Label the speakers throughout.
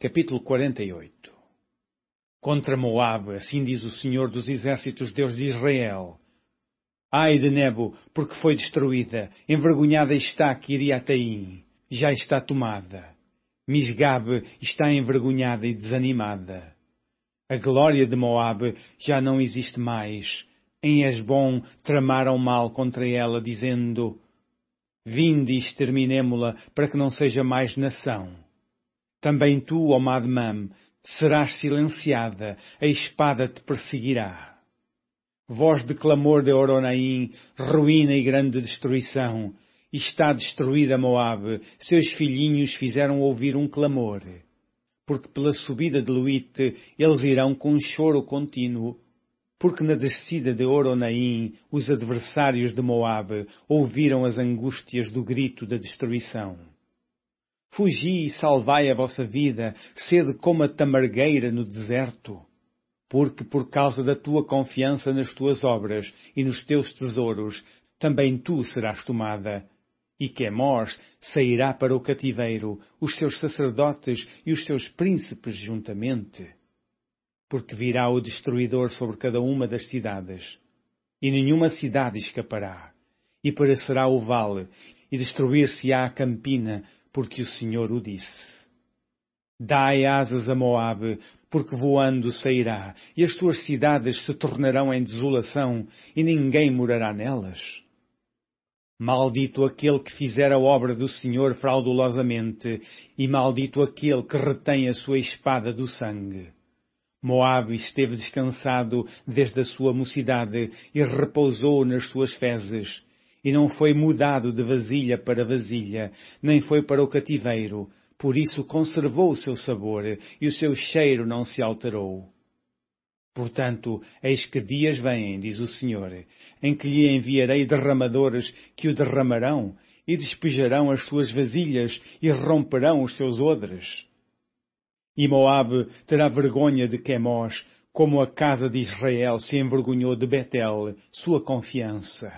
Speaker 1: Capítulo 48. Contra Moabe, assim diz o Senhor dos Exércitos, Deus de Israel: Ai de Nebo, porque foi destruída, envergonhada está Quiriataim, já está tomada. Misgabe está envergonhada e desanimada. A glória de Moabe já não existe mais. Em Hesbom tramaram mal contra ela, dizendo: Vinde e exterminemo-la, para que não seja mais nação. Também tu, ó Madmam, serás silenciada, a espada te perseguirá. Voz de clamor de Horonaim, ruína e grande destruição. Está destruída Moabe, seus filhinhos fizeram ouvir um clamor. Porque pela subida de Luite eles irão com um choro contínuo. Porque na descida de Horonaim os adversários de Moabe ouviram as angústias do grito da destruição. Fugi e salvai a vossa vida, sede como a tamargueira no deserto. Porque por causa da tua confiança nas tuas obras e nos teus tesouros, também tu serás tomada. E Quemós sairá para o cativeiro, os seus sacerdotes e os seus príncipes juntamente. Porque virá o destruidor sobre cada uma das cidades, e nenhuma cidade escapará. E perecerá o vale, e destruir-se-á a campina, porque o Senhor o disse. Dai asas a Moabe, porque voando sairá, e as suas cidades se tornarão em desolação, e ninguém morará nelas. Maldito aquele que fizer a obra do Senhor fraudulosamente, e maldito aquele que retém a sua espada do sangue. Moabe esteve descansado desde a sua mocidade, e repousou nas suas fezes. E não foi mudado de vasilha para vasilha, nem foi para o cativeiro. Por isso conservou o seu sabor, e o seu cheiro não se alterou. Portanto, eis que dias vêm, diz o Senhor, em que lhe enviarei derramadores que o derramarão, e despejarão as suas vasilhas, e romperão os seus odres. E Moabe terá vergonha de Quemós, como a casa de Israel se envergonhou de Betel, sua confiança.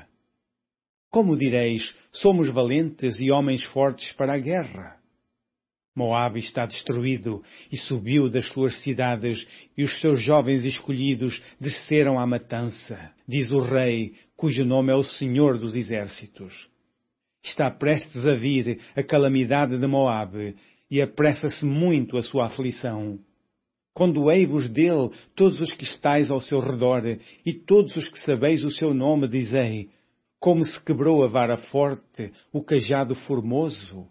Speaker 1: Como direis, somos valentes e homens fortes para a guerra? Moabe está destruído e subiu das suas cidades, e os seus jovens escolhidos desceram à matança, diz o rei, cujo nome é o Senhor dos Exércitos. Está prestes a vir a calamidade de Moabe, e apressa-se muito a sua aflição. Condoei-vos dele, todos os que estáis ao seu redor, e todos os que sabeis o seu nome, dizei: como se quebrou a vara forte, o cajado formoso.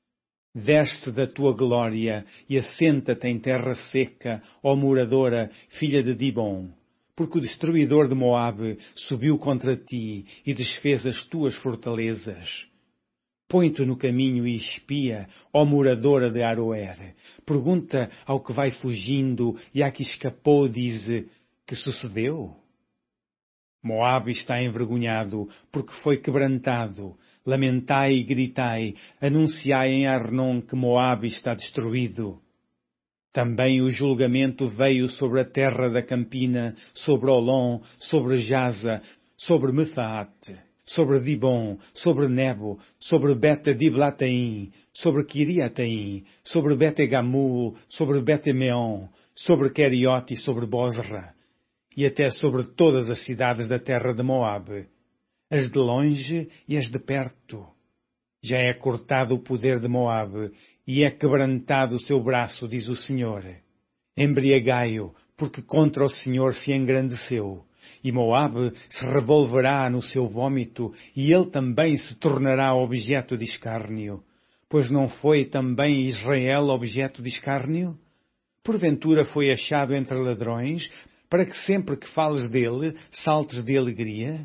Speaker 1: Desce da tua glória e assenta-te em terra seca, ó moradora, filha de Dibon, porque o destruidor de Moabe subiu contra ti e desfez as tuas fortalezas. Põe-te no caminho e espia, ó moradora de Aroer. Pergunta ao que vai fugindo e à que escapou, diz: que sucedeu? Moabe está envergonhado, porque foi quebrantado. Lamentai e gritai, anunciai em Arnon que Moabe está destruído. Também o julgamento veio sobre a terra da campina, sobre Olom, sobre Jaza, sobre Mefaate, sobre Dibon, sobre Nebo, sobre Bete-Diblataim, sobre Quiriataim, sobre Bete-Gamul, sobre Bete-Meon, sobre Queriote e sobre Bozra, e até sobre todas as cidades da terra de Moabe, as de longe e as de perto. Já é cortado o poder de Moabe, e é quebrantado o seu braço, diz o Senhor. Embriagai-o, porque contra o Senhor se engrandeceu, e Moabe se revolverá no seu vômito, e ele também se tornará objeto de escárnio. Pois não foi também Israel objeto de escárnio? Porventura foi achado entre ladrões, para que sempre que fales dele, saltes de alegria?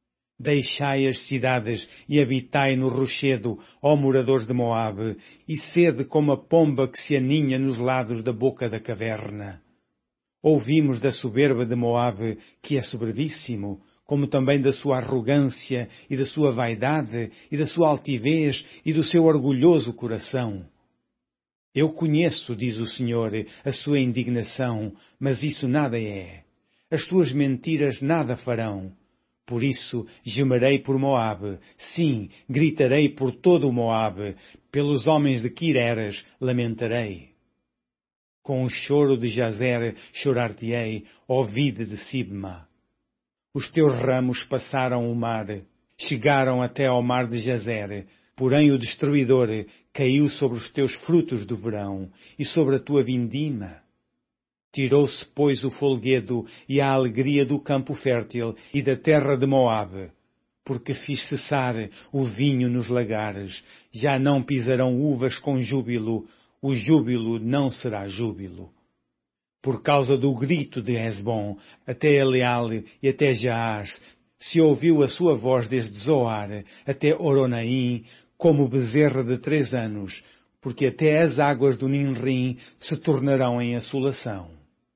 Speaker 1: Deixai as cidades e habitai no rochedo, ó moradores de Moabe, e sede como a pomba que se aninha nos lados da boca da caverna. Ouvimos da soberba de Moabe, que é soberbíssimo, como também da sua arrogância e da sua vaidade e da sua altivez e do seu orgulhoso coração. Eu conheço, diz o Senhor, a sua indignação, mas isso nada é. As suas mentiras nada farão. Por isso gemerei por Moabe, sim, gritarei por todo o Moabe, pelos homens de Quireras lamentarei. Com o choro de Jazer chorar-te-ei, ó vide de Sibma. Os teus ramos passaram o mar, chegaram até ao mar de Jazer, porém o destruidor caiu sobre os teus frutos do verão e sobre a tua vindima. Tirou-se, pois, o folguedo e a alegria do campo fértil e da terra de Moabe, porque fiz cessar o vinho nos lagares, já não pisarão uvas com júbilo, o júbilo não será júbilo. Por causa do grito de Hesbom, até Eleale e até Jaás, se ouviu a sua voz desde Zoar até Oronaim, como bezerra de 3 anos, porque até as águas do Ninrim se tornarão em assolação.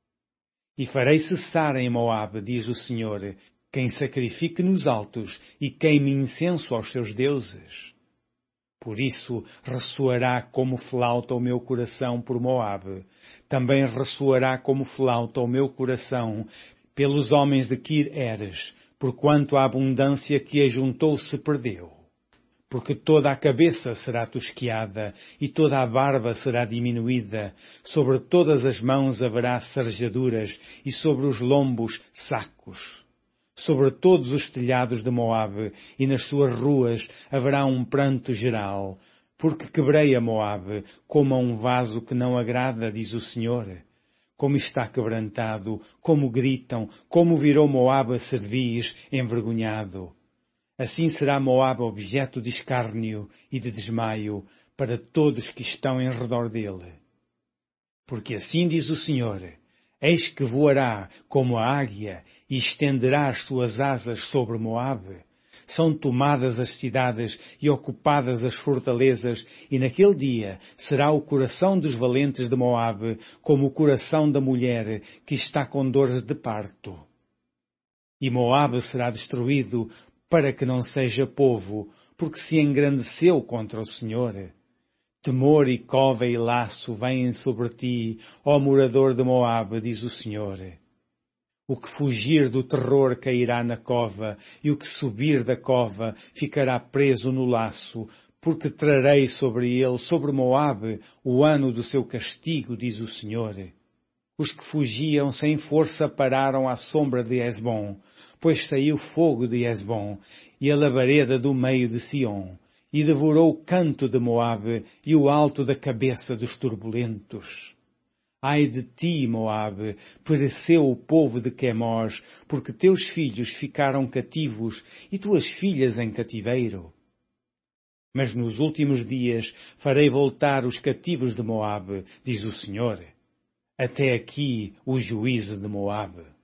Speaker 1: E farei cessar em Moabe, diz o Senhor, quem sacrifique nos altos e queime incenso aos seus deuses. Por isso ressoará como flauta o meu coração por Moabe. Também ressoará como flauta o meu coração pelos homens de Kir-Eres, porquanto a abundância que ajuntou se perdeu. Porque toda a cabeça será tosquiada e toda a barba será diminuída. Sobre todas as mãos haverá sarjaduras e sobre os lombos sacos. Sobre todos os telhados de Moabe e nas suas ruas haverá um pranto geral, porque quebrei a Moabe como a um vaso que não agrada, diz o Senhor. Como está quebrantado, como gritam, como virou Moabe cerviz, envergonhado. Assim será Moabe objeto de escárnio e de desmaio para todos que estão em redor dele. Porque assim diz o Senhor: eis que voará como a águia e estenderá as suas asas sobre Moabe. São tomadas as cidades e ocupadas as fortalezas, e naquele dia será o coração dos valentes de Moabe como o coração da mulher que está com dores de parto. E Moabe será destruído para que não seja povo, porque se engrandeceu contra o Senhor. Temor e cova e laço vêm sobre ti, ó morador de Moabe, diz o Senhor. O que fugir do terror cairá na cova, e o que subir da cova ficará preso no laço, porque trarei sobre ele, sobre Moabe, o ano do seu castigo, diz o Senhor. Os que fugiam sem força pararam à sombra de Hesbom, pois saiu fogo de Hesbom e a labareda do meio de Sion, e devorou o canto de Moabe e o alto da cabeça dos turbulentos. Ai de ti, Moabe, pereceu o povo de Quemós, porque teus filhos ficaram cativos e tuas filhas em cativeiro. Mas nos últimos dias farei voltar os cativos de Moabe, diz o Senhor. Até aqui o juízo de Moabe.